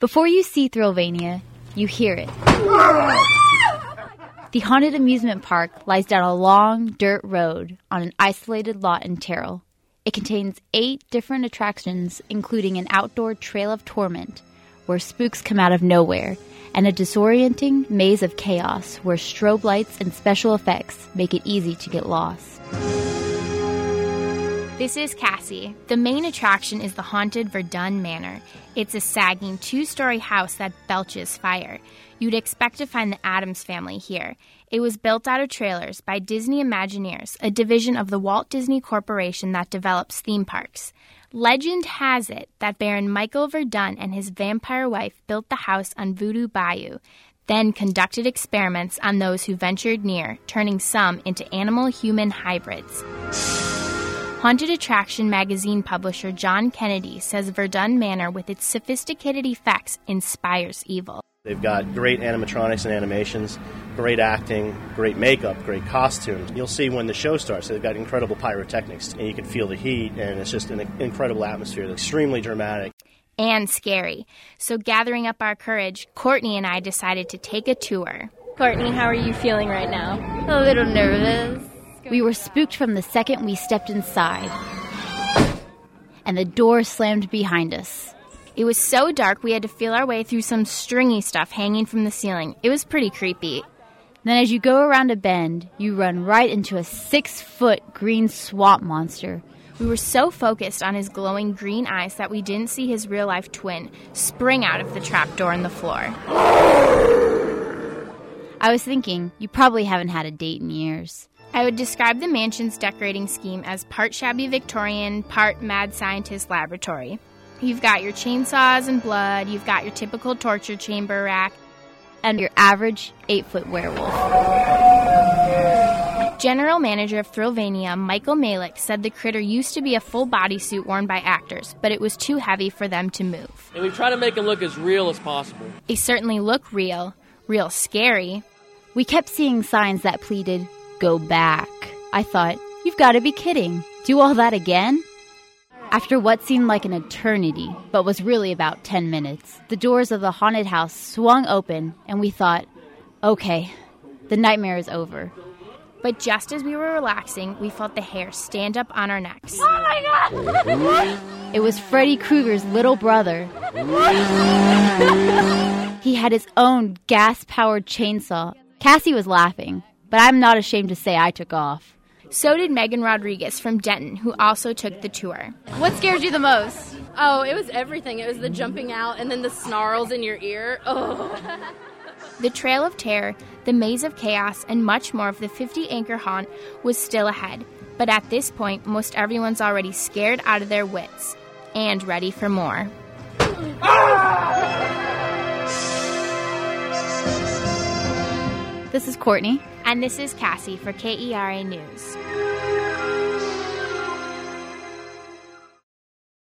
Before you see Thrillvania, you hear it. The Haunted Amusement Park lies down a long dirt road on an isolated lot in Terrell. It contains 8 different attractions, including an outdoor Trail of Torment, where spooks come out of nowhere, and a disorienting maze of chaos where strobe lights and special effects make it easy to get lost. This is Cassie. The main attraction is the haunted Verdun Manor. It's a sagging 2-story house that belches fire. You'd expect to find the Addams Family here. It was built out of trailers by Disney Imagineers, a division of the Walt Disney Corporation that develops theme parks. Legend has it that Baron Michael Verdun and his vampire wife built the house on Voodoo Bayou, then conducted experiments on those who ventured near, turning some into animal-human hybrids. Haunted Attraction magazine publisher John Kennedy says Verdun Manor, with its sophisticated effects, inspires evil. They've got great animatronics and animations, great acting, great makeup, great costumes. You'll see when the show starts, they've got incredible pyrotechnics, and you can feel the heat, and it's just an incredible atmosphere. It's extremely dramatic. And scary. So gathering up our courage, Courtney and I decided to take a tour. Courtney, how are you feeling right now? A little nervous. We were spooked from the second we stepped inside, and the door slammed behind us. It was so dark we had to feel our way through some stringy stuff hanging from the ceiling. It was pretty creepy. Then as you go around a bend, you run right into a 6-foot green swamp monster. We were so focused on his glowing green eyes that we didn't see his real-life twin spring out of the trapdoor in the floor. I was thinking, you probably haven't had a date in years. I would describe the mansion's decorating scheme as part shabby Victorian, part mad scientist laboratory. You've got your chainsaws and blood, you've got your typical torture chamber rack, and your average 8-foot werewolf. General manager of Thrillvania, Michael Malick, said the critter used to be a full bodysuit worn by actors, but it was too heavy for them to move. And we try to make it look as real as possible. They certainly look real scary. We kept seeing signs that pleaded, "Go back." I thought, you've got to be kidding. Do all that again? After what seemed like an eternity, but was really about 10 minutes, the doors of the haunted house swung open, and we thought, okay, the nightmare is over. But just as we were relaxing, we felt the hair stand up on our necks. Oh my God! It was Freddy Krueger's little brother. He had his own gas-powered chainsaw. Cassie was laughing, but I'm not ashamed to say I took off. So did Megan Rodriguez from Denton, who also took the tour. What scared you the most? Oh, it was everything. It was the jumping out and then the snarls in your ear. Oh. The Trail of Terror, the Maze of Chaos, and much more of the 50-acre haunt was still ahead. But at this point, most everyone's already scared out of their wits and ready for more. This is Courtney. And this is Cassie for KERA News.